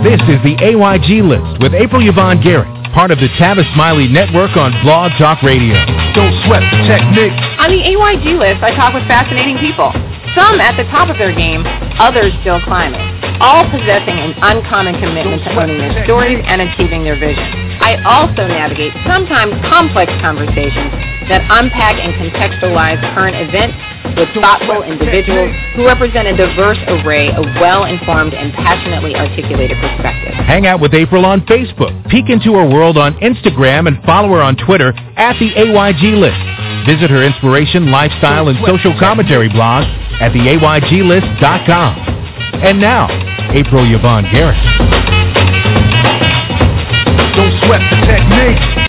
This is the AYG List with April Yvonne Garrett, part of the Tavis Smiley Network on Blog Talk Radio. Don't sweat the technique. On the AYG List, I talk with fascinating people. Some at the top of their game, others still climbing, all possessing an uncommon commitment to owning their stories and achieving their vision. I also navigate sometimes complex conversations that unpack and contextualize current events with thoughtful individuals who represent a diverse array of well-informed and passionately articulated perspectives. Hang out with April on Facebook, peek into her world on Instagram, and follow her on Twitter at the AYG List. Visit her inspiration, lifestyle, and social commentary blog at theayglist.com. And now, April Yvonne Garrett. Don't sweat the technique.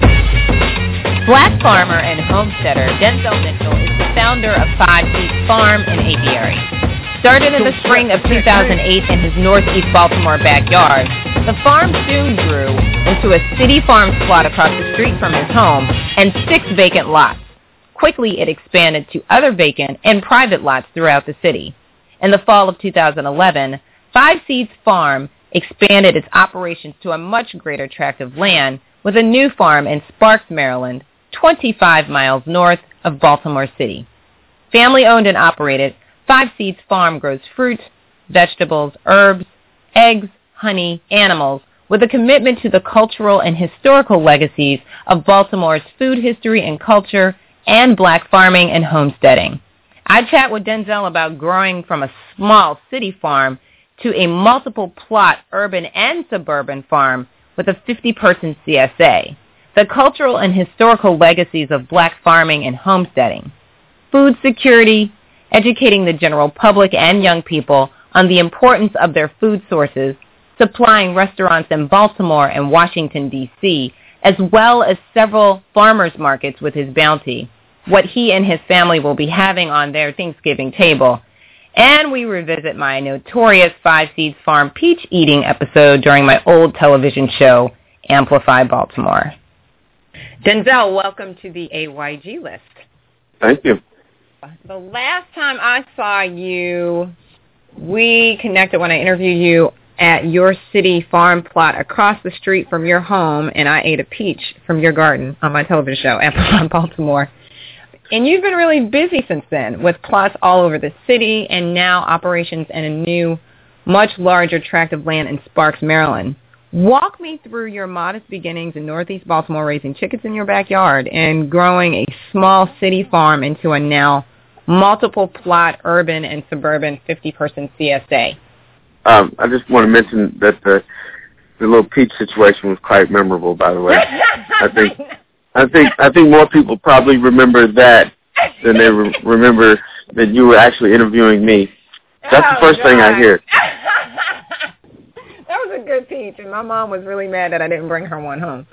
Black farmer and homesteader Denzel Mitchell is the founder of 5 Seeds Farm in Apiary. Started in the spring of 2008 in his northeast Baltimore backyard, the farm soon grew into a city farm plot across the street from his home and 6 vacant lots. Quickly, it expanded to other vacant and private lots throughout the city. In the fall of 2011, 5 Seeds Farm expanded its operations to a much greater tract of land with a new farm in Sparks, Maryland, 25 miles north of Baltimore City. Family-owned and operated, 5 Seeds Farm grows fruit, vegetables, herbs, eggs, honey, animals, with a commitment to the cultural and historical legacies of Baltimore's food history and culture and black farming and homesteading. I chat with Denzel about growing from a small city farm to a multiple-plot urban and suburban farm with a 50-person CSA, the cultural and historical legacies of black farming and homesteading, food security, educating the general public and young people on the importance of their food sources, supplying restaurants in Baltimore and Washington, D.C., as well as several farmers markets with his bounty, what he and his family will be having on their Thanksgiving table. And we revisit my notorious 5 Seeds Farm peach eating episode during my old television show, Amplify Baltimore. Denzel, welcome to the AYG List. Thank you. The last time I saw you, we connected when I interviewed you at your city farm plot across the street from your home, and I ate a peach from your garden on my television show, Amplify Baltimore. And you've been really busy since then with plots all over the city and now operations in a new, much larger tract of land in Sparks, Maryland. Walk me through your modest beginnings in northeast Baltimore, raising chickens in your backyard and growing a small city farm into a now multiple-plot urban and suburban 50-person CSA. I just want to mention that the little peach situation was quite memorable, by the way. I think more people probably remember that than they remember that you were actually interviewing me. That's the first thing I hear. That was a good peach, and my mom was really mad that I didn't bring her one home.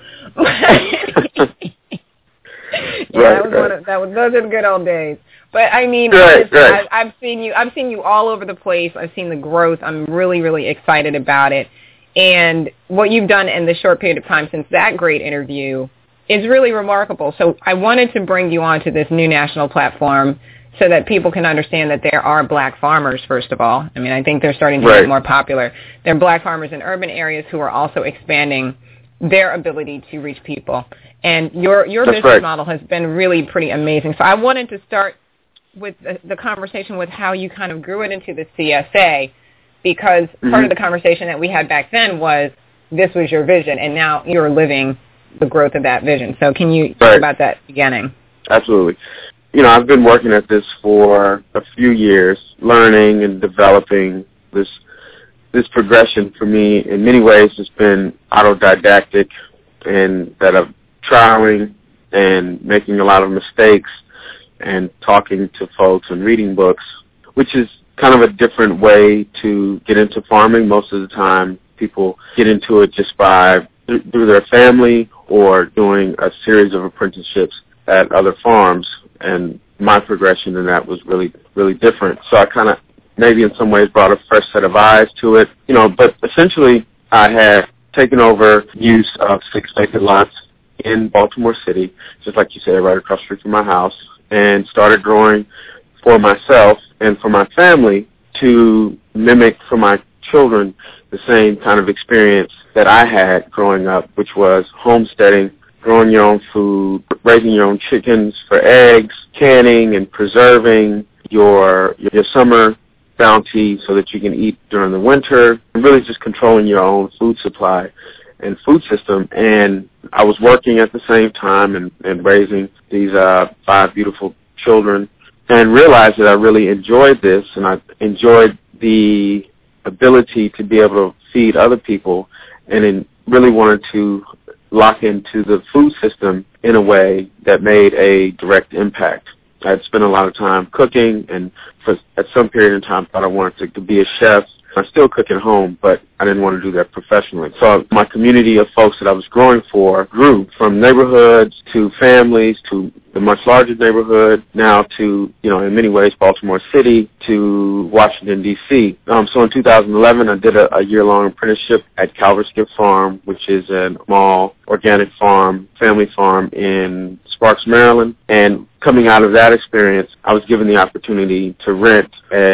Those are the good old days. But I mean, right. I've seen you all over the place. I've seen the growth. I'm really, really excited about it. And what you've done in the short period of time since that great interview is really remarkable. So I wanted to bring you onto this new national platform so that people can understand that there are black farmers, first of all. I mean, I think they're starting to get more popular. There are black farmers in urban areas who are also expanding their ability to reach people. And your business model has been really pretty amazing. So I wanted to start with the conversation with how you kind of grew it into the CSA, because part of the conversation that we had back then was this was your vision, and now you're living the growth of that vision. So can you talk about that beginning? Absolutely. You know, I've been working at this for a few years, learning and developing this progression for me. In many ways, it's been autodidactic, and that I'm trialing and making a lot of mistakes and talking to folks and reading books, which is kind of a different way to get into farming. Most of the time, people get into it just through their family or doing a series of apprenticeships at other farms, and my progression in that was really, really different. So I kind of maybe in some ways brought a fresh set of eyes to it, but essentially I had taken over use of 6 vacant lots in Baltimore City, just like you said, right across the street from my house, and started growing for myself and for my family to mimic for my children the same kind of experience that I had growing up, which was homesteading, growing your own food, raising your own chickens for eggs, canning and preserving your summer bounty so that you can eat during the winter, and really just controlling your own food supply and food system. And I was working at the same time and raising these 5 beautiful children, and realized that I really enjoyed this, and I enjoyed the ability to be able to feed other people, and really wanted to lock into the food system in a way that made a direct impact. I'd spent a lot of time cooking, and at some period in time thought I wanted to be a chef. I still cook at home, but I didn't want to do that professionally. So my community of folks that I was growing for grew from neighborhoods to families to the much larger neighborhood, now to, in many ways, Baltimore City to Washington, D.C. So in 2011, I did a year-long apprenticeship at Calvert Skip Farm, which is a small organic farm, family farm in Sparks, Maryland. And coming out of that experience, I was given the opportunity to rent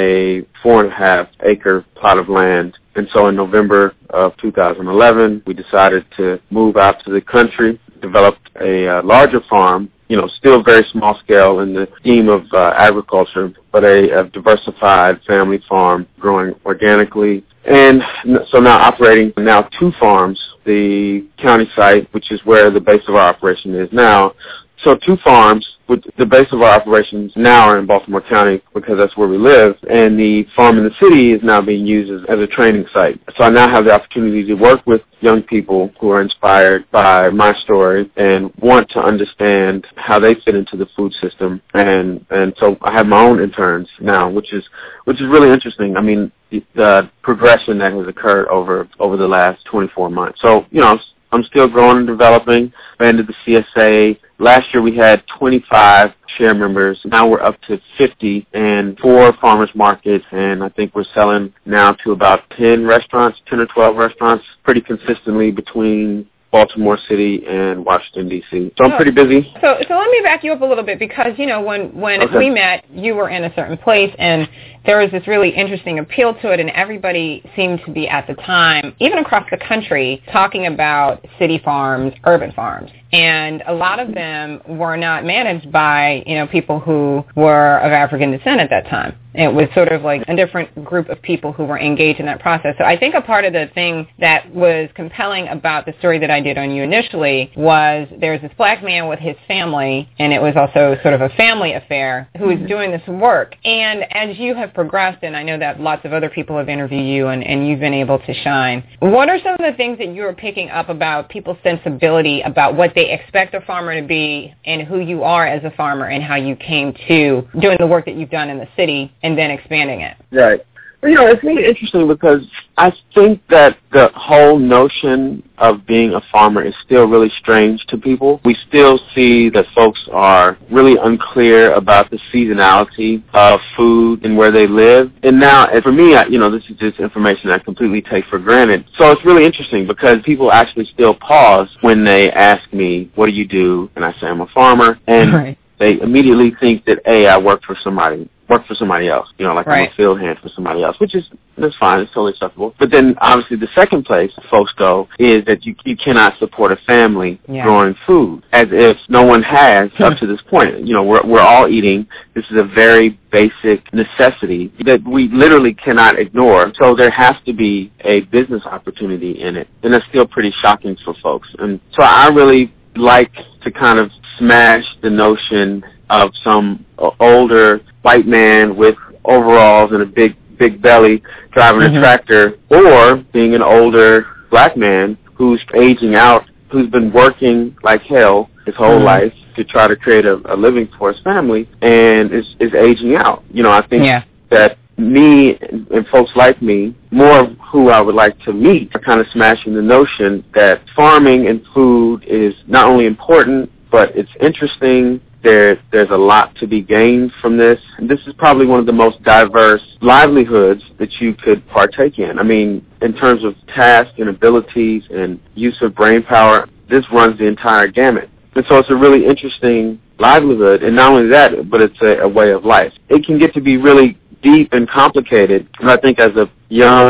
a 4.5-acre plot of land. And so in November of 2011, we decided to move out to the country, developed a larger farm, still very small scale in the scheme of agriculture, but a diversified family farm growing organically. And so now operating 2 farms, the county site, which is where the base of our operation is now. So 2 farms, with the base of our operations now are in Baltimore County because that's where we live, and the farm in the city is now being used as a training site. So I now have the opportunity to work with young people who are inspired by my story and want to understand how they fit into the food system. And so I have my own interns now, which is really interesting. I mean, the progression that has occurred over the last 24 months. So, I'm still growing and developing. Expanded the CSA. Last year we had 25 share members. Now we're up to 50 and 4 farmers markets, and I think we're selling now to about 10 or 12 restaurants, pretty consistently between Baltimore City and Washington, D.C. So I'm pretty busy. So let me back you up a little bit because, when we met, you were in a certain place, and there was this really interesting appeal to it, and everybody seemed to be at the time, even across the country, talking about city farms, urban farms. And a lot of them were not managed by, people who were of African descent at that time. It was sort of like a different group of people who were engaged in that process. So I think a part of the thing that was compelling about the story that I did on you initially was there's this black man with his family, and it was also sort of a family affair, who was doing this work. And as you have progressed, and I know that lots of other people have interviewed you, and you've been able to shine, what are some of the things that you are picking up about people's sensibility about what they expect a farmer to be and who you are as a farmer and how you came to doing the work that you've done in the city and then expanding it? Right. Well, it's really interesting because I think that the whole notion of being a farmer is still really strange to people. We still see that folks are really unclear about the seasonality of food and where they live. And now, for me, this is just information I completely take for granted. So it's really interesting because people actually still pause when they ask me, what do you do? And I say, I'm a farmer. And they immediately think that, I work for somebody else, like I'm a field hand for somebody else, that's fine, it's totally acceptable. But then, obviously, the second place folks go is that you cannot support a family growing food, as if no one has up to this point. We're all eating. This is a very basic necessity that we literally cannot ignore. So there has to be a business opportunity in it, and that's still pretty shocking for folks. And so I really like to kind of smash the notion of some older white man with overalls and a big belly driving a tractor, or being an older black man who's aging out, who's been working like hell his whole life to try to create a living for his family, and is aging out. I think that me and folks like me, more of who I would like to meet, are kind of smashing the notion that farming and food is not only important, but it's interesting. There's a lot to be gained from this. And this is probably one of the most diverse livelihoods that you could partake in. I mean, in terms of tasks and abilities and use of brain power, this runs the entire gamut. And so it's a really interesting livelihood. And not only that, but it's a way of life. It can get to be really deep and complicated. And I think as a young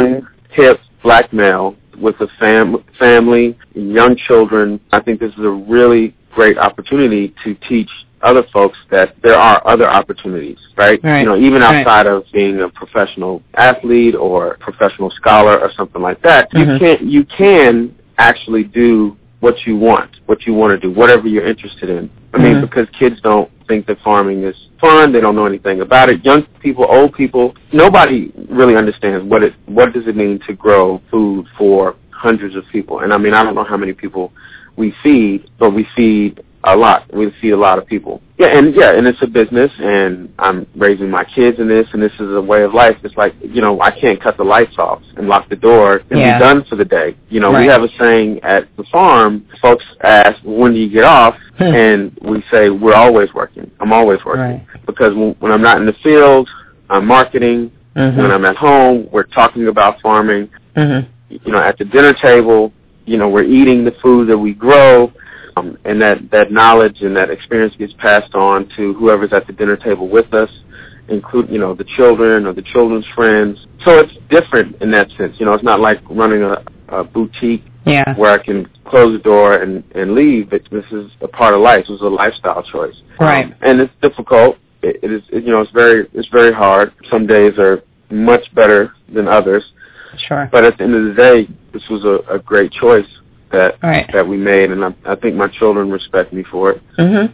hip black male with a family, young children. I think this is a really great opportunity to teach other folks that there are other opportunities, right? You know, even outside of being a professional athlete or professional scholar or something like that, you can actually do what you want to do, whatever you're interested in. I mean, because kids don't think that farming is fun, they don't know anything about it. Young people, old people, nobody really understands what does it mean to grow food for hundreds of people. And I mean, I don't know how many people we feed, but we feed a lot. We feed a lot of people. And it's a business, and I'm raising my kids in this, and this is a way of life. It's like, you know, I can't cut the lights off and lock the door and be done for the day. You know, we have a saying at the farm, folks ask, when do you get off? And we say, we're always working. I'm always working. Because when I'm not in the field, I'm marketing. When I'm at home, we're talking about farming. You know, at the dinner table, you know, we're eating the food that we grow. And that knowledge and that experience gets passed on to whoever's at the dinner table with us, including, you know, the children or the children's friends. So it's different in that sense. You know, it's not like running a boutique where I can close the door and leave. But this is a part of life. This is a lifestyle choice. And it's difficult. It is, you know, it's very hard. Some days are much better than others. But at the end of the day, this was a great choice that we made, and I think my children respect me for it. And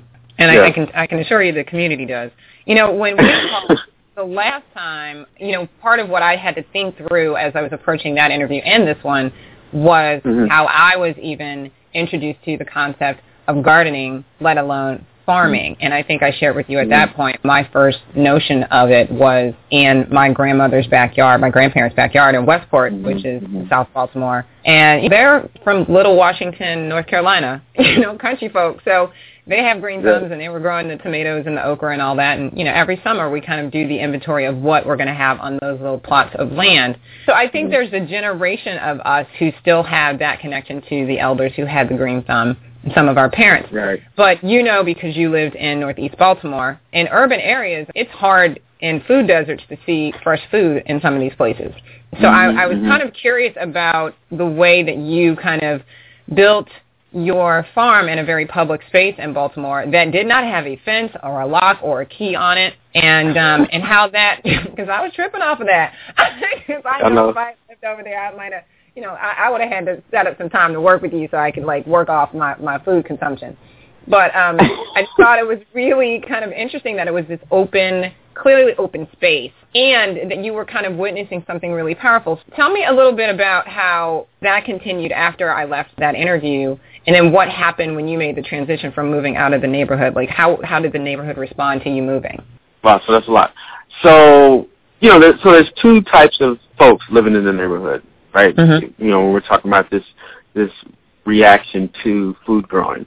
I can assure you the community does. You know, when we called the last time, you know, part of what I had to think through as I was approaching that interview and this one was how I was even introduced to the concept of gardening, let alone farming. And I think I shared with you at that point, my first notion of it was in my grandmother's backyard, my grandparents' backyard in Westport, which is South Baltimore. And they're from Little Washington, North Carolina, you know, country folk. So they have green thumbs, and they were growing the tomatoes and the okra and all that. And, you know, every summer we kind of do the inventory of what we're going to have on those little plots of land. So I think there's a generation of us who still have that connection to the elders who had the green thumb, some of our parents. But you know, because you lived in Northeast Baltimore, in urban areas, it's hard in food deserts to see fresh food in some of these places. So I was kind of curious about the way that you kind of built your farm in a very public space in Baltimore that did not have a fence or a lock or a key on it, and how that, because I was tripping off of that. Because I know if I lived over there, I might have, you know, I would have had to set up some time to work with you so I could, like, work off my food consumption. But I thought it was really kind of interesting that it was this open, clearly open space, and that you were kind of witnessing something really powerful. Tell me a little bit about how that continued after I left that interview, and then what happened when you made the transition from moving out of the neighborhood. Like, how did the neighborhood respond to you moving? Wow, so that's a lot. So, you know, there's two types of folks living in the neighborhood, right? You know, when we're talking about this reaction to food growing.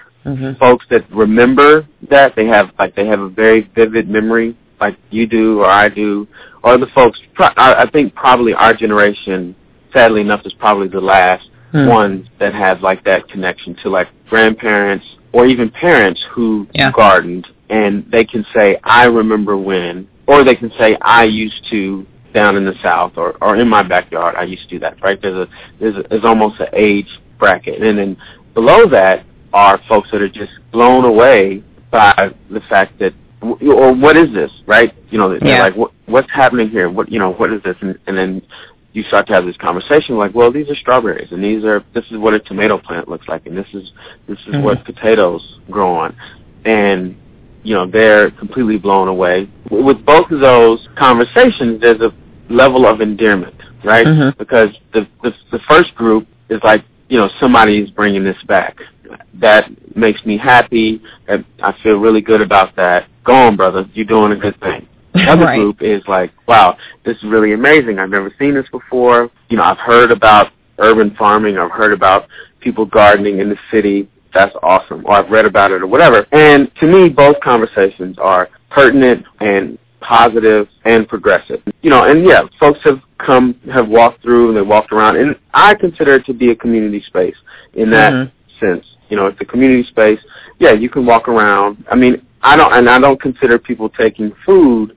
Folks that remember that, they have a very vivid memory, like you do or I do, or the folks, I think probably our generation, sadly enough, is probably the last ones that have like that connection to like grandparents or even parents who gardened, and they can say, I remember when, or they can say, I used to down in the South or in my backyard, I used to do that, right? There's almost an age bracket. And then below that are folks that are just blown away by the fact that, or what is this, right? You know, they're like, what's happening here? What is this? And then you start to have this conversation like, well, these are strawberries, and this is what a tomato plant looks like, and this is what potatoes grow on. And, you know, they're completely blown away. With both of those conversations, there's a level of endearment, right? Because the first group is like, you know, somebody's bringing this back. That makes me happy. I feel really good about that. Go on, brother. You're doing a good thing. The other group is like, wow, this is really amazing. I've never seen this before. You know, I've heard about urban farming. I've heard about people gardening in the city. That's awesome. Or I've read about it or whatever. And to me, both conversations are pertinent and positive and progressive. You know, and yeah, folks have walked through and they walked around. And I consider it to be a community space in that sense. You know, it's a community space. Yeah, you can walk around. I mean, I don't consider people taking food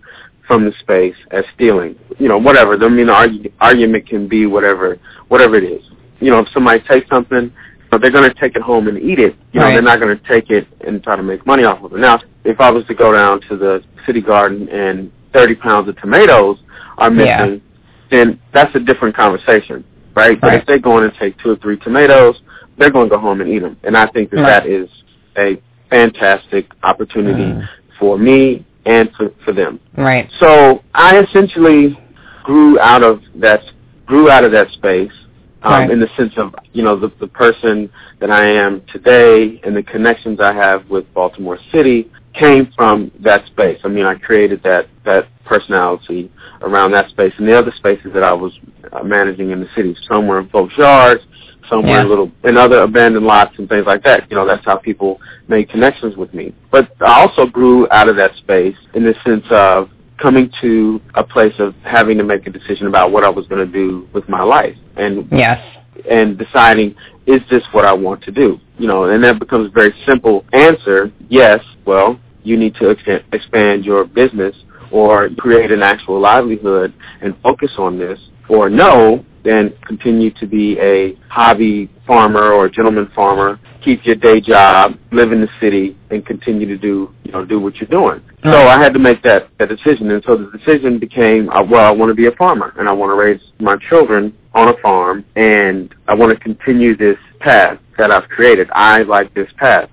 from the space as stealing. Whatever. I mean, the argument can be whatever it is. If somebody takes something, they're going to take it home and eat it. They're not going to take it and try to make money off of it. Now, if I was to go down to the city garden and 30 pounds of tomatoes are missing, then that's a different conversation, right? But if they're going to take 2 or 3 tomatoes, they're going to go home and eat them. And I think that is a fantastic opportunity for me and for them. Right. So I essentially grew out of that space. In the sense of, the person that I am today and the connections I have with Baltimore City came from that space. I mean, I created that personality around that space and the other spaces that I was managing in the city. Some were in folks' yards, some were in other abandoned lots and things like that. That's how people made connections with me. But I also grew out of that space in the sense of coming to a place of having to make a decision about what I was going to do with my life. And deciding, is this what I want to do? And that becomes a very simple answer. Yes, well, you need to expand your business or create an actual livelihood and focus on this. Or no, then continue to be a hobby farmer or a gentleman farmer, keep your day job, live in the city, and continue to do what you're doing. So I had to make that decision. And so the decision became, I want to be a farmer, and I want to raise my children on a farm, and I want to continue this path that I've created. I like this path.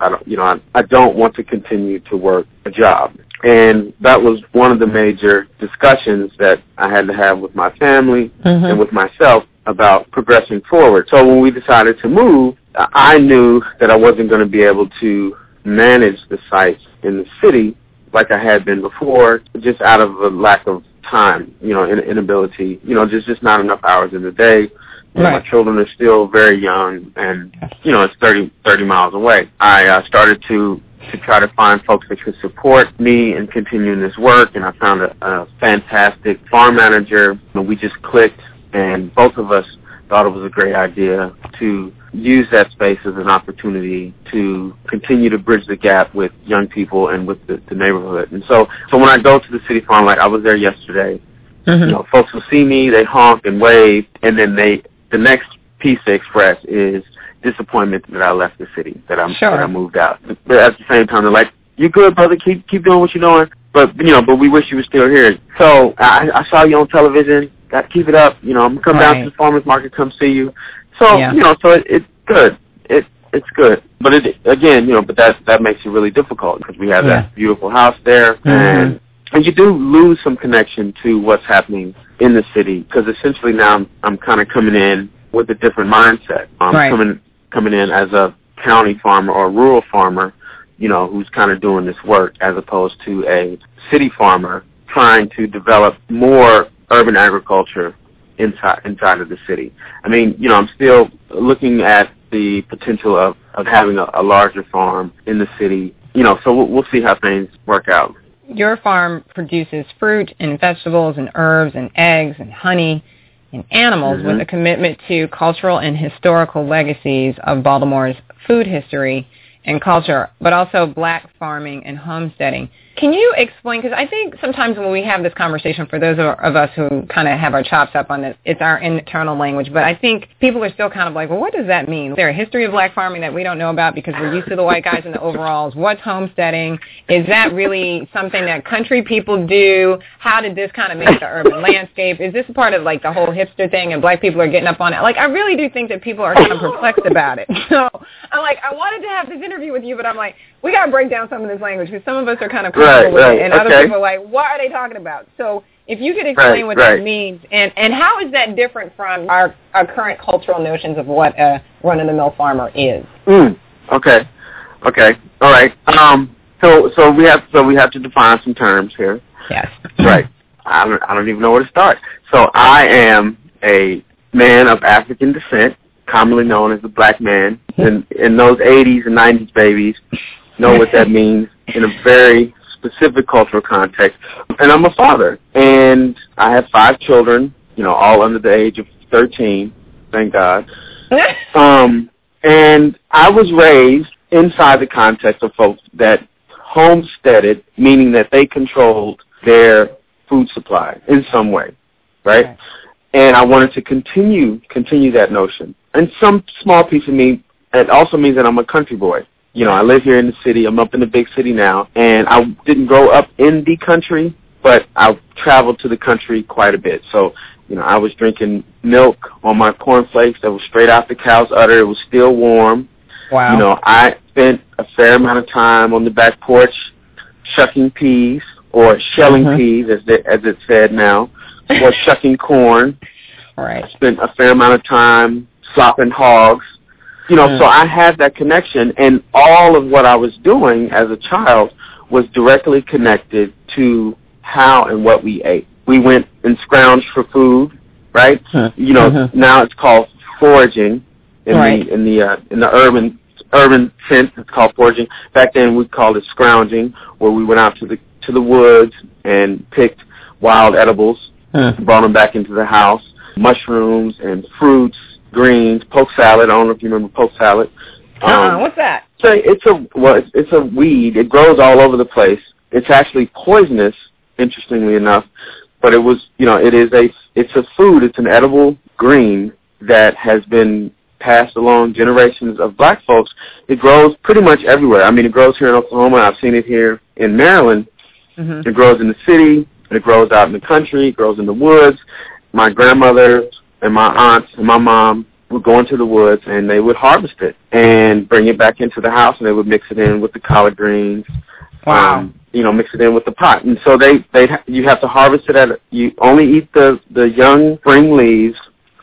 I don't want to continue to work a job. And that was one of the major discussions that I had to have with my family and with myself about progressing forward. So when we decided to move, I knew that I wasn't going to be able to manage the sites in the city like I had been before, just out of a lack of time, inability, just not enough hours in the day. My children are still very young, and, it's 30 miles away. I started to try to find folks that could support me in continuing this work, and I found a fantastic farm manager, and we just clicked, and both of us thought it was a great idea to use that space as an opportunity to continue to bridge the gap with young people and with the neighborhood. And so when I go to the city farm, like I was there yesterday, folks will see me, they honk and wave, and then the next piece they express is disappointment that I left the city, that I moved out. But at the same time, they're like, "You good, brother? Keep doing what you're doing." But we wish you were still here. So I saw you on television. Keep it up. I'm gonna come down to the farmers market, come see you. So so it's good. It's good. But but that makes it really difficult because we have that beautiful house there, and you do lose some connection to what's happening in the city because essentially now I'm kind of coming in with a different mindset. I'm coming in as a county farmer or a rural farmer, who's kind of doing this work as opposed to a city farmer trying to develop more urban agriculture inside of the city. I mean, I'm still looking at the potential of having a larger farm in the city, so we'll see how things work out. Your farm produces fruit and vegetables and herbs and eggs and honey and animals with a commitment to cultural and historical legacies of Baltimore's food history and culture, but also black farming and homesteading. Can you explain, because I think sometimes when we have this conversation, for those of us who kind of have our chops up on this, it's our internal language, but I think people are still kind of like, well, what does that mean? Is there a history of black farming that we don't know about because we're used to the white guys in the overalls? What's homesteading? Is that really something that country people do? How did this kind of make the urban landscape? Is this a part of, like, the whole hipster thing and black people are getting up on it? Like, I really do think that people are kind of perplexed about it. So I'm like, I wanted to have this interview with you, but I'm like, we got to break down some of this language because some of us are kind of comfortable with it, and other people are like, what are they talking about? So if you could explain what that means, and how is that different from our current cultural notions of what a run-of-the-mill farmer is? Okay. All right. So we have to define some terms here. Yes. Right. I don't even know where to start. So I am a man of African descent, commonly known as the black man, and those 80s and 90s babies know what that means in a very specific cultural context. And I'm a father, and I have 5 children, all under the age of 13, thank God. And I was raised inside the context of folks that homesteaded, meaning that they controlled their food supply in some way, right? And I wanted to continue that notion. And some small piece of me, it also means that I'm a country boy. You know, I live here in the city. I'm up in the big city now, and I didn't grow up in the country, but I traveled to the country quite a bit. So, you know, I was drinking milk on my cornflakes that was straight out the cow's udder. It was still warm. Wow. You know, I spent a fair amount of time on the back porch shucking peas, or shelling peas, as it's said now, or shucking corn. Right. Spent a fair amount of time slopping hogs. You know, so I had that connection, and all of what I was doing as a child was directly connected to how and what we ate. We went and scrounged for food, right? You know, now it's called foraging in the urban sense. It's called foraging. Back then we called it scrounging, where we went out to the woods and picked wild edibles, brought them back into the house, mushrooms and fruits, greens, poke salad. I don't know if you remember poke salad. What's that? So it's a weed. It grows all over the place. It's actually poisonous, interestingly enough, but it's a food. It's an edible green that has been passed along generations of black folks. It grows pretty much everywhere. I mean, it grows here in Oklahoma. I've seen it here in Maryland. It grows in the city. It grows out in the country. It grows in the woods. My grandmother and my aunts and my mom would go into the woods, and they would harvest it and bring it back into the house, and they would mix it in with the collard greens. Wow. Mix it in with the pot. And so you have to harvest it you only eat the young spring leaves.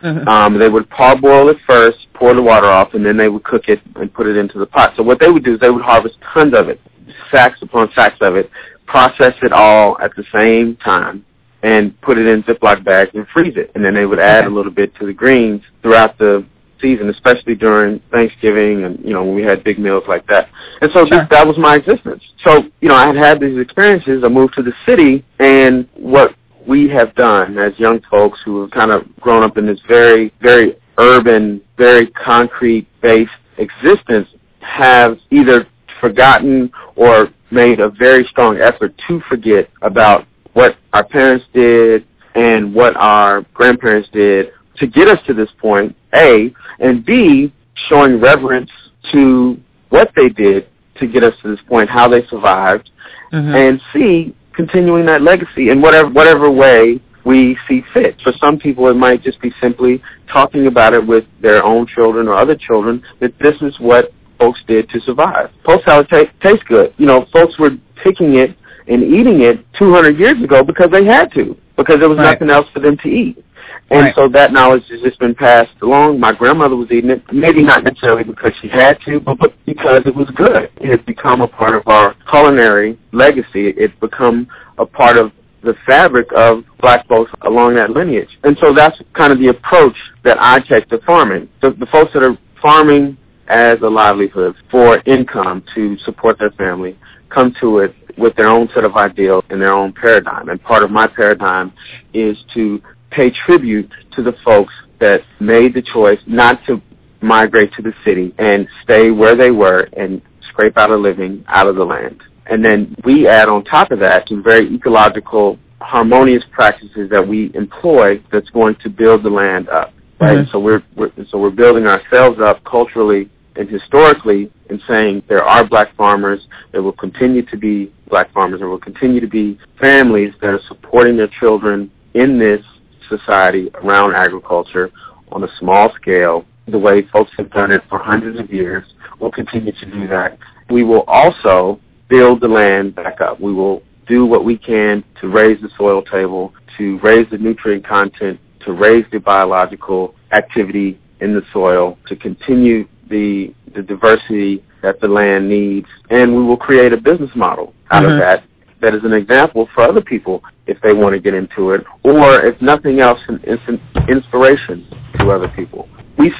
They would parboil it first, pour the water off, and then they would cook it and put it into the pot. So what they would do is they would harvest tons of it, sacks upon sacks of it, process it all at the same time, and put it in Ziploc bags and freeze it. And then they would add a little bit to the greens throughout the season, especially during Thanksgiving and, when we had big meals like that. And so that was my existence. So, I had these experiences. I moved to the city, and what we have done as young folks who have kind of grown up in this very, very urban, very concrete-based existence have either forgotten or made a very strong effort to forget about what our parents did and what our grandparents did to get us to this point, A, and B, showing reverence to what they did to get us to this point, how they survived, and C, continuing that legacy in whatever way we see fit. For some people, it might just be simply talking about it with their own children or other children, that this is what folks did to survive. Post salad tastes good. Folks were picking it and eating it 200 years ago because they had to, because there was nothing else for them to eat. And so that knowledge has just been passed along. My grandmother was eating it, maybe not necessarily because she had to, but because it was good. It has become a part of our culinary legacy. It's become a part of the fabric of black folks along that lineage. And so that's kind of the approach that I take to farming. The folks that are farming as a livelihood for income to support their family come to it with their own set of ideals and their own paradigm. And part of my paradigm is to pay tribute to the folks that made the choice not to migrate to the city and stay where they were and scrape out a living out of the land. And then we add on top of that some very ecological, harmonious practices that we employ that's going to build the land up. Right? So we're building ourselves up culturally and historically in saying there are black farmers, there will continue to be black farmers, there will continue to be families that are supporting their children in this society around agriculture on a small scale, the way folks have done it for hundreds of years. We'll continue to do that. We will also build the land back up. We will do what we can to raise the soil table, to raise the nutrient content, to raise the biological activity in the soil, to continue the diversity that the land needs, and we will create a business model out of that is an example for other people if they want to get into it, or if nothing else, it's an inspiration to other people.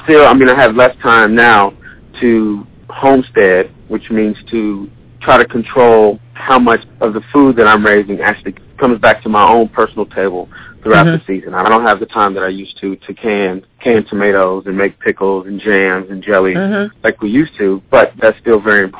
I have less time now to homestead, which means to try to control how much of the food that I'm raising actually comes back to my own personal table throughout the season. I don't have the time that I used to can tomatoes and make pickles and jams and jelly like we used to, but that's still very important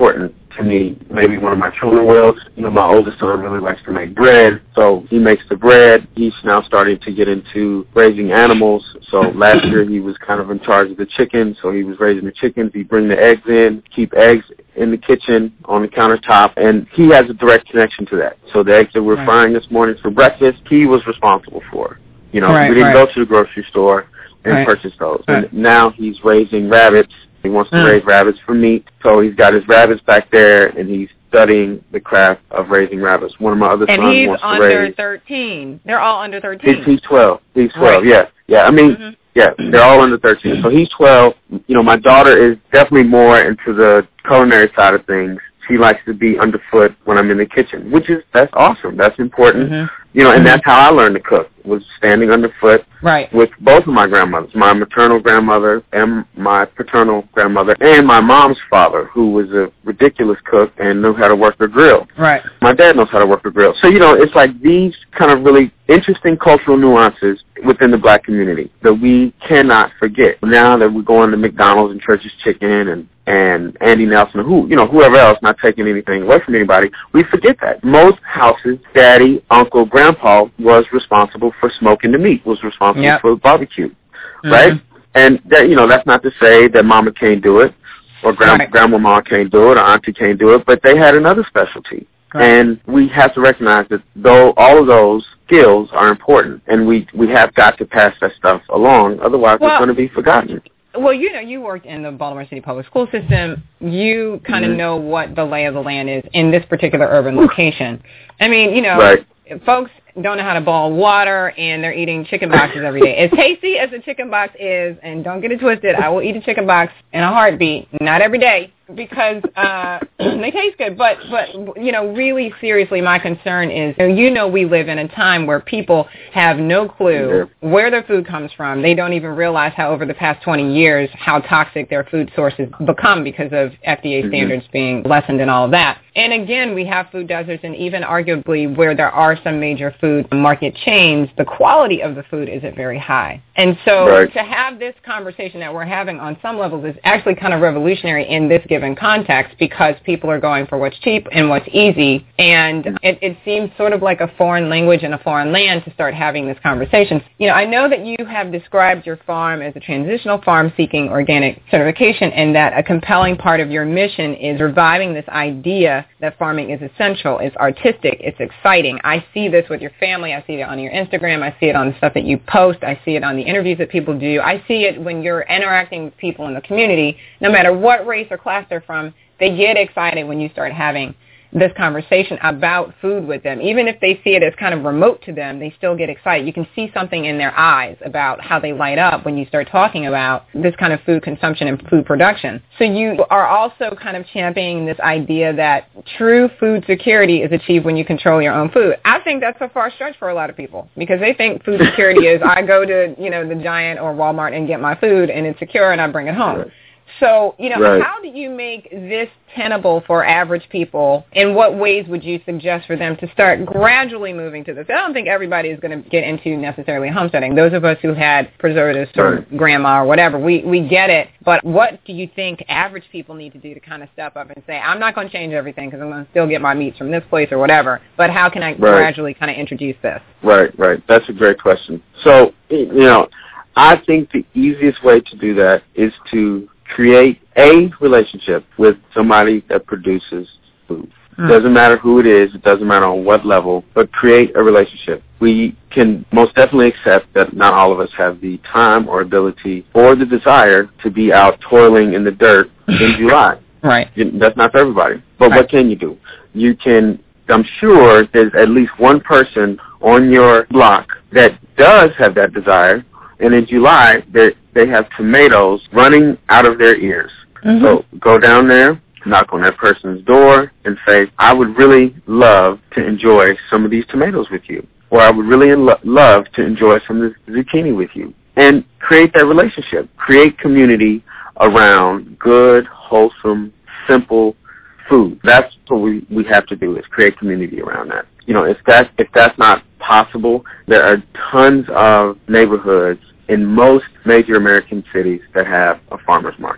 to me maybe one of my children will. You know, my oldest son really likes to make bread, so he makes the bread. He's now starting to get into raising animals. So last year he was kind of in charge of the chickens, so he was raising the chickens. He'd bring the eggs in, keep eggs in the kitchen on the countertop, and he has a direct connection to that. So the eggs that we're frying this morning for breakfast, he was responsible for. You know, we didn't go to the grocery store and purchase those. And now he's raising rabbits. He wants to raise rabbits for meat, so he's got his rabbits back there, and he's studying the craft of raising rabbits. One of my other sons wants to raise. And he's under 13. They're all under 13. He's 12. He's 12, yeah. I mean, they're all under 13. So he's 12. You know, my daughter is definitely more into the culinary side of things. She likes to be underfoot when I'm in the kitchen, that's awesome. That's important. You know, and that's how I learned to cook, was standing underfoot with both of my grandmothers, my maternal grandmother and my paternal grandmother, and my mom's father, who was a ridiculous cook and knew how to work a grill. My dad knows how to work a grill. So, you know, it's like these kind of really interesting cultural nuances within the black community that we cannot forget. Now that we're going to McDonald's and Church's Chicken and Andy Nelson, whoever else, not taking anything away from anybody, we forget that. Most houses, daddy, uncle, grandpa was responsible for smoking the meat, was responsible for barbecue, right? And that, you know, that's not to say that mama can't do it, or grandmama can't do it, or auntie can't do it, but they had another specialty. And we have to recognize that though all of those skills are important, and we have got to pass that stuff along, otherwise it's going to be forgotten. Well, you know, you worked in the Baltimore City public school system. You kind of know what the lay of the land is in this particular urban location. I mean, you know, folks don't know how to boil water, and they're eating chicken boxes every day. As tasty as a chicken box is, and don't get it twisted, I will eat a chicken box in a heartbeat, not every day, because they taste good. But you know, really seriously, my concern is, you know, we live in a time where people have no clue where their food comes from. They don't even realize how over the past 20 years how toxic their food sources become because of FDA standards being lessened and all of that. And again, we have food deserts, and even arguably where there are some major food market chains, the quality of the food isn't very high. And so to have this conversation that we're having on some levels is actually kind of revolutionary in this given context, because people are going for what's cheap and what's easy. And it seems sort of like a foreign language in a foreign land to start having this conversation. You know, I know that you have described your farm as a transitional farm seeking organic certification, and that a compelling part of your mission is reviving this idea that farming is essential, it's artistic, it's exciting. I see this with your family. I see it on your Instagram. I see it on the stuff that you post. I see it on the interviews that people do. I see it when you're interacting with people in the community. No matter what race or class they're from, they get excited when you start having this conversation about food with them. Even if they see it as kind of remote to them, they still get excited. You can see something in their eyes about how they light up when you start talking about this kind of food consumption and food production. So you are also kind of championing this idea that true food security is achieved when you control your own food. I think that's a far stretch for a lot of people, because they think food security is I go to, you know, the Giant or Walmart and get my food and it's secure and I bring it home. So, you know, how do you make this tenable for average people? In what ways would you suggest for them to start gradually moving to this? I don't think everybody is going to get into necessarily homesteading. Those of us who had preservatives or grandma or whatever, we get it. But what do you think average people need to do to kind of step up and say, I'm not going to change everything because I'm going to still get my meats from this place or whatever, but how can I gradually kind of introduce this? Right. That's a great question. So, you know, I think the easiest way to do that is to create a relationship with somebody that produces food. It doesn't matter who it is. It doesn't matter on what level, but create a relationship. We can most definitely accept that not all of us have the time or ability or the desire to be out toiling in the dirt in July. That's not for everybody. But what can you do? You can, I'm sure there's at least one person on your block that does have that desire, and in July, they have tomatoes running out of their ears. So go down there, knock on that person's door, and say, I would really love to enjoy some of these tomatoes with you. Or I would really love to enjoy some of this zucchini with you. And create that relationship. Create community around good, wholesome, simple food. That's what we have to do, is create community around that. You know, if that's not possible, there are tons of neighborhoods in most major American cities that have a farmer's market.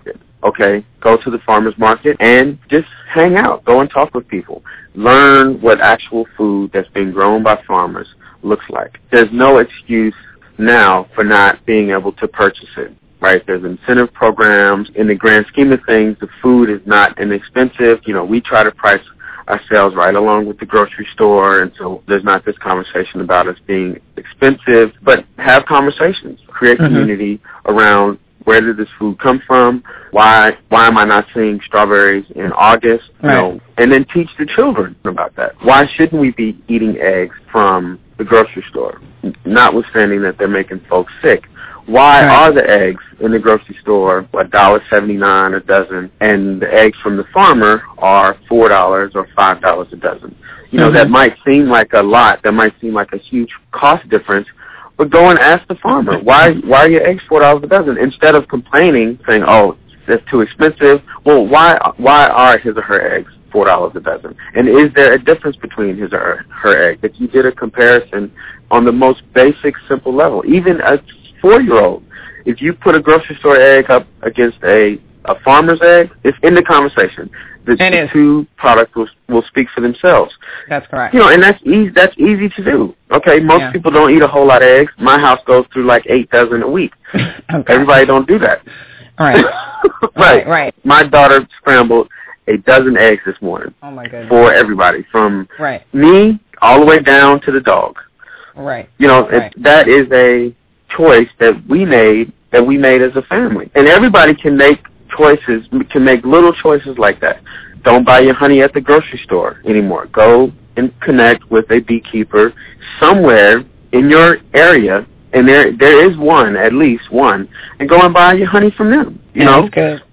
okay, go to the farmer's market and just hang out. Go and talk with people. Learn what actual food that's being grown by farmers looks like. There's no excuse now for not being able to purchase it, right? There's incentive programs. In the grand scheme of things, the food is not inexpensive. You know, we try to price ourselves right along with the grocery store, and so there's not this conversation about us being expensive, but have conversations, create community around where did this food come from, why am I not seeing strawberries in August, you know, and then teach the children about that. Why shouldn't we be eating eggs from the grocery store, notwithstanding that they're making folks sick? Why are the eggs in the grocery store $1.79 a dozen, and the eggs from the farmer are $4 or $5 a dozen? You know, that might seem like a lot. That might seem like a huge cost difference. But go and ask the farmer, why are your eggs $4 a dozen? Instead of complaining, saying, oh, that's too expensive. Well, why are his or her eggs $4 a dozen? And is there a difference between his or her egg? If you did a comparison on the most basic, simple level, even a 4-year-old, if you put a grocery store egg up against a farmer's egg, it's in the conversation. The two products will speak for themselves. That's correct. You know, and that's easy to do. Okay, most people don't eat a whole lot of eggs. My house goes through like 8 dozen a week. Everybody don't do that. Right. Right. My daughter scrambled a dozen eggs this morning. Oh my goodness. For everybody, from me all the way down to the dog. Right. You know, that is a choice that we made as a family, and everybody can make choices, can make little choices like that. Don't buy your honey at the grocery store anymore. Go and connect with a beekeeper somewhere in your area, and there is one, at least one, and go and buy your honey from them. You know? That's good.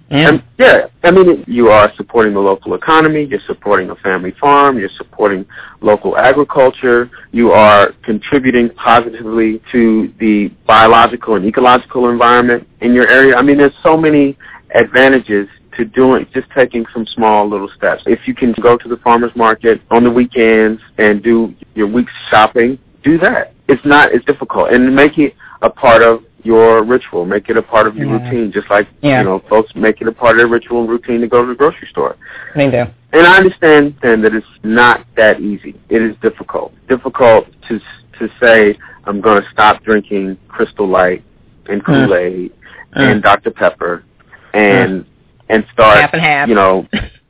I mean, you are supporting the local economy, you're supporting a family farm, you're supporting local agriculture, you are contributing positively to the biological and ecological environment in your area. I mean, there's so many advantages to just taking some small little steps. If you can go to the farmer's market on the weekends and do your week's shopping, do that. It's difficult, and make it a part of your ritual, make it a part of your routine, just like you know, folks make it a part of their ritual and routine to go to the grocery store. They do. And I understand then that it's not that easy. It is difficult to say I'm going to stop drinking Crystal Light and Kool-Aid and Dr. Pepper and start half and half. You know,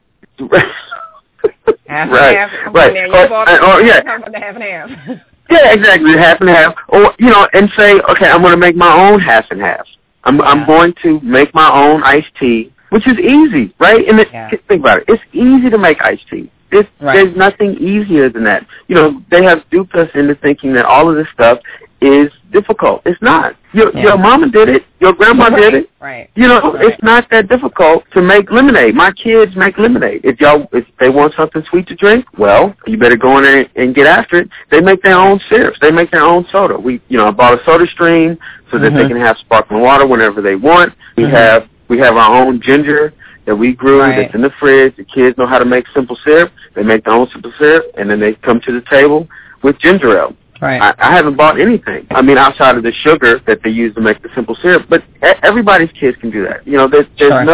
half and half. Right. Half and half. Yeah, exactly, half and half. Or, you know, and say, okay, I'm going to make my own half and half. I'm going to make my own iced tea, which is easy, right? And think about it. It's easy to make iced tea. There's nothing easier than that. You know, they have duped us into thinking that all of this stuff is difficult. It's not. Your mama did it. Your grandma did it. Right. You know, it's not that difficult to make lemonade. My kids make lemonade. If they want something sweet to drink, well, you better go in there and get after it. They make their own syrups. They make their own soda. I bought a Soda Stream so that they can have sparkling water whenever they want. We have our own ginger that we grew that's in the fridge. The kids know how to make simple syrup. They make their own simple syrup, and then they come to the table with ginger ale. Right. I haven't bought anything. I mean, outside of the sugar that they use to make the simple syrup. But everybody's kids can do that. You know, there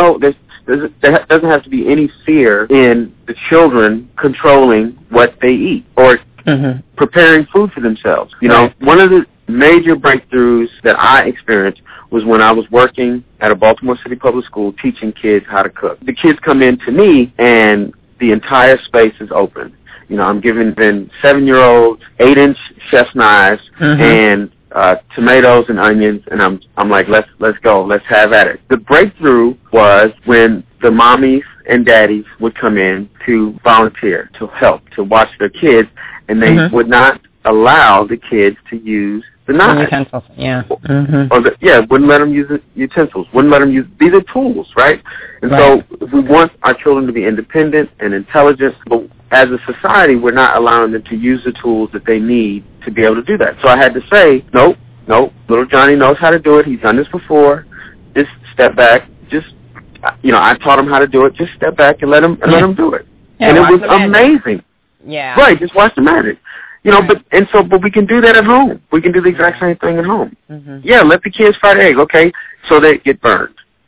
doesn't have to be any fear in the children controlling what they eat or preparing food for themselves. You know, one of the major breakthroughs that I experienced was when I was working at a Baltimore City public school teaching kids how to cook. The kids come in to me, and the entire space is open. You know, I'm giving them 7-year-olds 8-inch chef's knives and tomatoes and onions, and I'm like, let's go, let's have at it. The breakthrough was when the mommies and daddies would come in to volunteer, to help, to watch their kids, and they would not allow the kids to use the knives. Utensils, wouldn't let them use the utensils, wouldn't let them use, these are tools, right? And so we want our children to be independent and intelligent, but as a society, we're not allowing them to use the tools that they need to be able to do that. So I had to say, nope, little Johnny knows how to do it. He's done this before. Just step back. Just, I taught him how to do it. Just step back and let him do it. Yeah, and it was amazing. Yeah. Right, just watch the magic. But we can do that at home. We can do the exact same thing at home. Yeah, let the kids fry the egg, okay, so they get burned.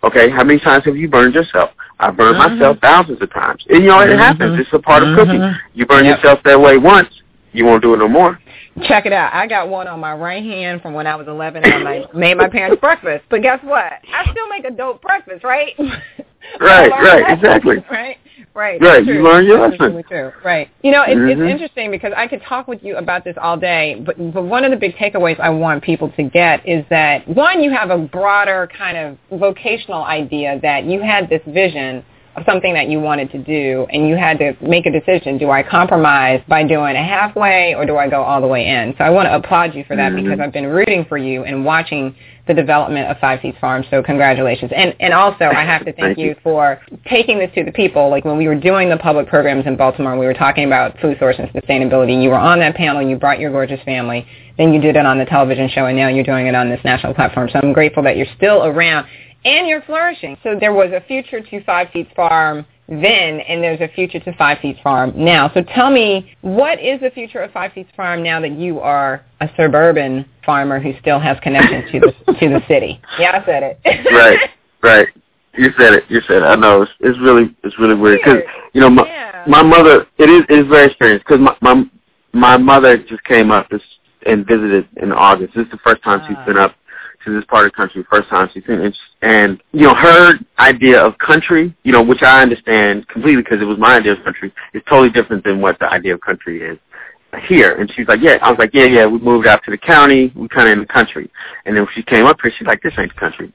Okay, how many times have you burned yourself? I burned myself thousands of times. And, you know, it happens. It's a part of cooking. You burn yourself that way once, you won't do it no more. Check it out. I got one on my right hand from when I was 11 and I made my parents breakfast. But guess what? I still make a dope breakfast, right? Right, exactly. Right. You learn your lesson. Really true. Right. You know, it's interesting because I could talk with you about this all day, but one of the big takeaways I want people to get is that, one, you have a broader kind of vocational idea that you had this vision of something that you wanted to do, and you had to make a decision. Do I compromise by doing it halfway, or do I go all the way in? So I want to applaud you for that because I've been rooting for you and watching the development of Five Seeds Farm, so congratulations. And also, I have to thank you for taking this to the people. Like when we were doing the public programs in Baltimore, we were talking about food source and sustainability. You were on that panel, you brought your gorgeous family, then you did it on the television show, and now you're doing it on this national platform. So I'm grateful that you're still around. And you're flourishing. So there was a future to Five Seeds Farm then, and there's a future to Five Seeds Farm now. So tell me, what is the future of Five Seeds Farm now that you are a suburban farmer who still has connections to the city? Yeah, I said it. Right. You said it. I know it's really weird because my mother. It is very strange because my mother just came up and visited in August. This is the first time she's been up to this part of the country, first time she's seen it. And, her idea of country, which I understand completely because it was my idea of country, is totally different than what the idea of country is here. And she's like, I was like, we moved out to the county, we kind of in the country. And then when she came up here, she's like, this ain't the country.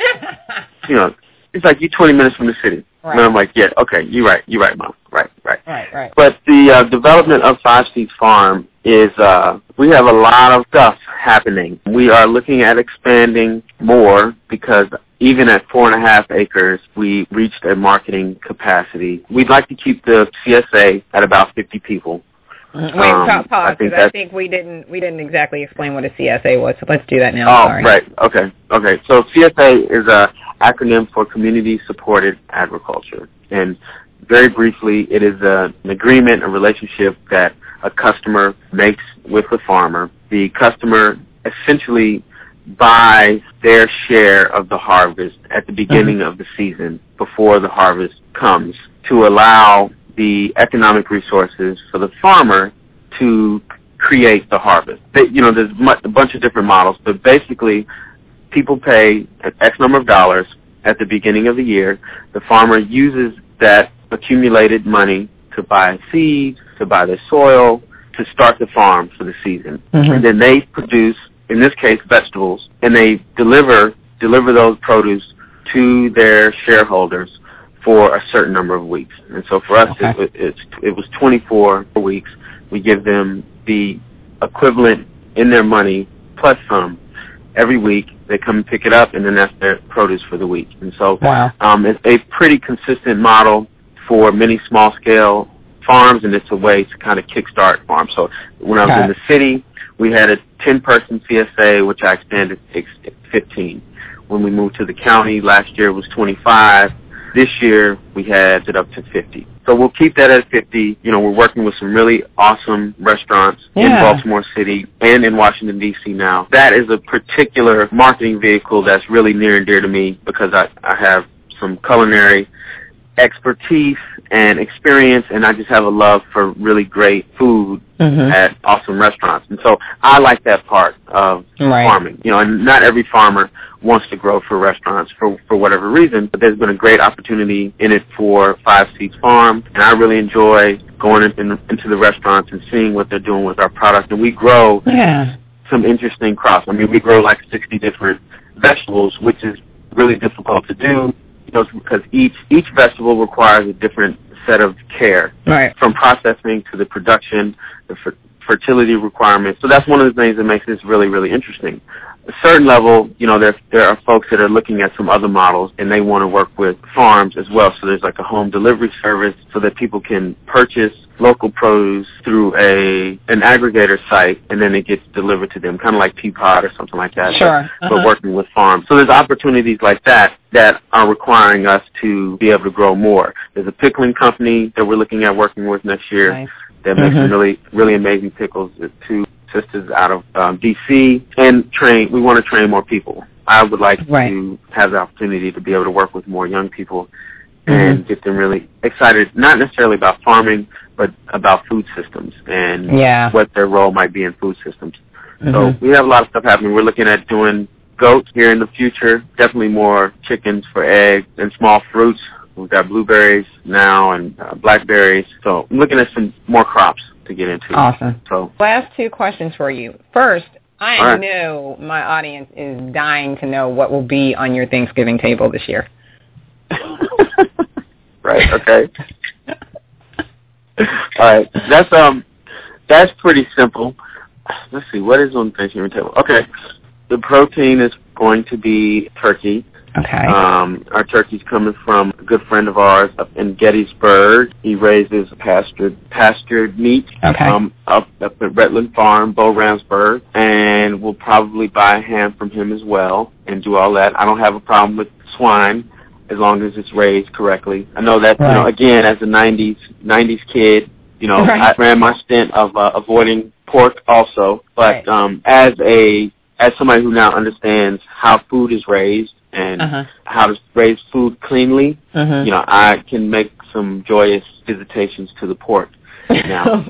It's like, you're 20 minutes from the city. Right. And I'm like, okay, you're right, Mom. Right. But the development of Five Seeds Farm is, we have a lot of stuff happening. We are looking at expanding more because even at 4.5 acres, we reached a marketing capacity. We'd like to keep the CSA at about 50 people. Wait, pause, because I think we didn't exactly explain what a CSA was, so let's do that now. Sorry. Right. Okay. So CSA is a acronym for Community Supported Agriculture. And very briefly, it is an agreement, a relationship that a customer makes with the farmer. The customer essentially buys their share of the harvest at the beginning of the season before the harvest comes to allow the economic resources for the farmer to create the harvest. There's a bunch of different models, but basically people pay X number of dollars at the beginning of the year. The farmer uses that accumulated money to buy seeds, to buy the soil, to start the farm for the season. And then they produce, in this case, vegetables, and they deliver those produce to their shareholders for a certain number of weeks. And so for us, it was 24 weeks. We give them the equivalent in their money plus some every week. They come and pick it up, and then that's their produce for the week. And so it's a pretty consistent model for many small-scale farms, and it's a way to kind of kickstart farms. So when I was in the city, we had a 10-person CSA, which I expanded to 15. When we moved to the county, last year it was 25. This year, we had it up to 50. So we'll keep that at 50. We're working with some really awesome restaurants in Baltimore City and in Washington, D.C. now. That is a particular marketing vehicle that's really near and dear to me because I have some culinary expertise and experience, and I just have a love for really great food at awesome restaurants. And so I like that part of farming. And not every farmer wants to grow for restaurants for whatever reason, but there's been a great opportunity in it for Five Seeds Farm, and I really enjoy going into the restaurants and seeing what they're doing with our product. And we grow some interesting crops. I mean, we grow like 60 different vegetables, which is really difficult to do. Because each vegetable requires a different set of care, from processing to the production, the fertility requirements. So that's one of the things that makes this really, really interesting. A certain level, there are folks that are looking at some other models, and they want to work with farms as well. So there's like a home delivery service so that people can purchase local produce through an aggregator site, and then it gets delivered to them, kind of like Peapod or something like that. Sure. But working with farms. So there's opportunities like that are requiring us to be able to grow more. There's a pickling company that we're looking at working with next year that makes some really, really amazing pickles. There's two sisters out of D.C. and we want to train more people. I would like to have the opportunity to be able to work with more young people and get them really excited, not necessarily about farming, but about food systems and what their role might be in food systems. So we have a lot of stuff happening. We're looking at doing goats here in the future, definitely more chickens for eggs and small fruits. We've got blueberries now and blackberries. So I'm looking at some more crops to get into. Awesome. So last 2 questions for you. First, I know my audience is dying to know what will be on your Thanksgiving table this year. Right, okay. All right, that's pretty simple. Let's see, what is on the Thanksgiving table? Okay, the protein is going to be turkey. Okay. Our turkey's coming from a good friend of ours up in Gettysburg. He raises pastured meat up at Redland Farm, Bo Ramsburg, and we'll probably buy ham from him as well and do all that. I don't have a problem with swine as long as it's raised correctly. I know that, again, as a 90s kid, I ran my stint of avoiding pork also, but as somebody who now understands how food is raised and how to raise food cleanly, I can make some joyous visitations to the pork now.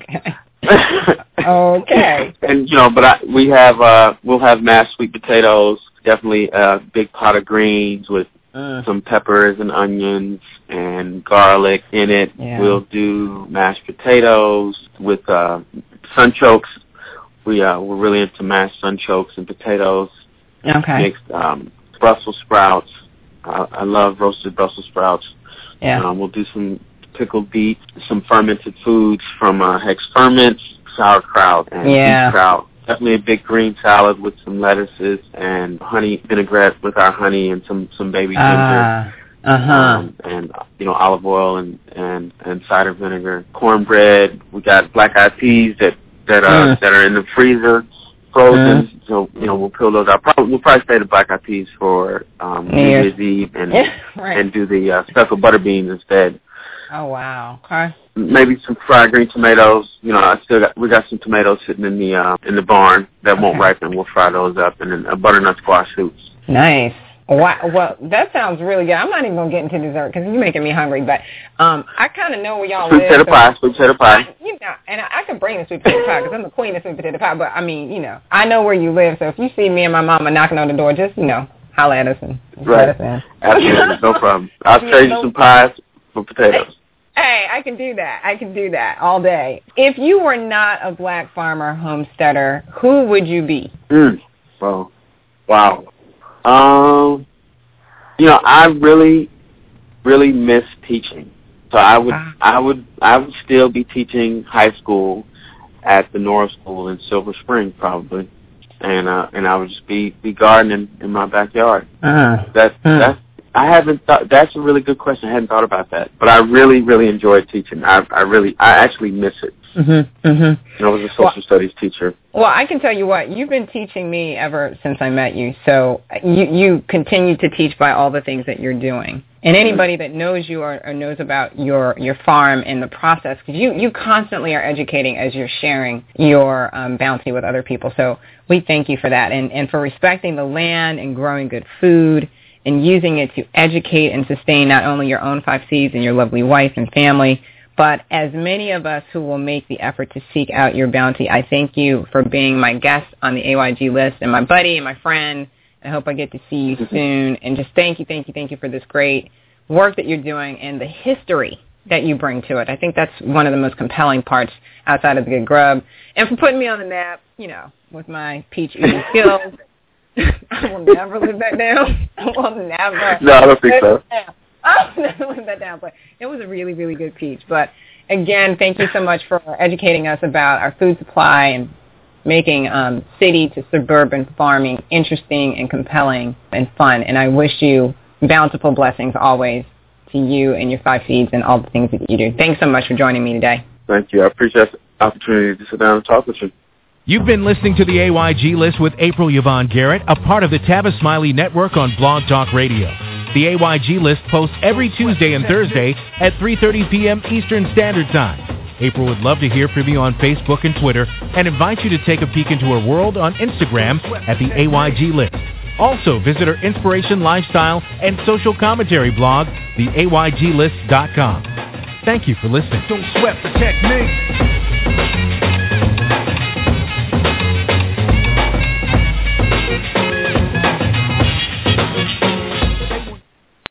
Okay. And we'll have mashed sweet potatoes, definitely a big pot of greens with some peppers and onions and garlic in it. Yeah. We'll do mashed potatoes with sunchokes. We're really into mashed sunchokes and potatoes. Okay. Mixed Brussels sprouts. I love roasted Brussels sprouts. Yeah. We'll do some pickled beets, some fermented foods from Hex Ferments, sauerkraut and beet kraut. Definitely a big green salad with some lettuces and honey vinaigrette with our honey and some baby ginger. And olive oil and cider vinegar. Cornbread. We got black-eyed peas that are in the freezer, frozen. So we'll peel those out. We'll probably stay the black-eyed peas for New Year's Eve and do the speckled butter beans instead. Oh wow! Okay. Maybe some fried green tomatoes. We got some tomatoes sitting in the barn that won't ripen. We'll fry those up, and then a butternut squash soup. Nice. Wow. Well, that sounds really good. I'm not even gonna get into dessert because you're making me hungry. But I kind of know where y'all live. Sweet potato pie. And I could bring the sweet potato pie because I'm the queen of sweet potato pie. But I mean, I know where you live. So if you see me and my mama knocking on the door, just holler at us and let us in. Absolutely, no problem. I'll trade you some pies for potatoes. Hey, I can do that all day. If you were not a black farmer homesteader, who would you be? Well, wow. I really, really miss teaching. So I would still be teaching high school at the Nora School in Silver Spring probably, and I would just be gardening in my backyard. I haven't thought. That's a really good question. I hadn't thought about that, but I really, really enjoyed teaching. I actually miss it. I was a social studies teacher. Well, I can tell you what, you've been teaching me ever since I met you. So you continue to teach by all the things that you're doing. And anybody that knows you or knows about your farm and the process, because you constantly are educating as you're sharing your bounty with other people. So we thank you for that and for respecting the land and growing good food and using it to educate and sustain not only your own 5 Cs and your lovely wife and family, but as many of us who will make the effort to seek out your bounty. I thank you for being my guest on the AYG list and my buddy and my friend. I hope I get to see you soon. And just thank you for this great work that you're doing and the history that you bring to it. I think that's one of the most compelling parts outside of the good grub. And for putting me on the map, with my peach eating skills. I will never live that down. I will never. No, I don't think so. I'll never live that down. But it was a really, really good peach. But again, thank you so much for educating us about our food supply and making city to suburban farming interesting and compelling and fun. And I wish you bountiful blessings always to you and your 5 Cs and all the things that you do. Thanks so much for joining me today. Thank you. I appreciate the opportunity to sit down and talk with you. You've been listening to the AYG List with April Yvonne Garrett, a part of the Tavis Smiley Network on Blog Talk Radio. The AYG List posts every Tuesday and Thursday at 3:30 p.m. Eastern Standard Time. April would love to hear from you on Facebook and Twitter and invites you to take a peek into her world on Instagram at the AYG List. Also, visit her inspiration, lifestyle, and social commentary blog, theayglist.com. Thank you for listening. Don't sweat the technique.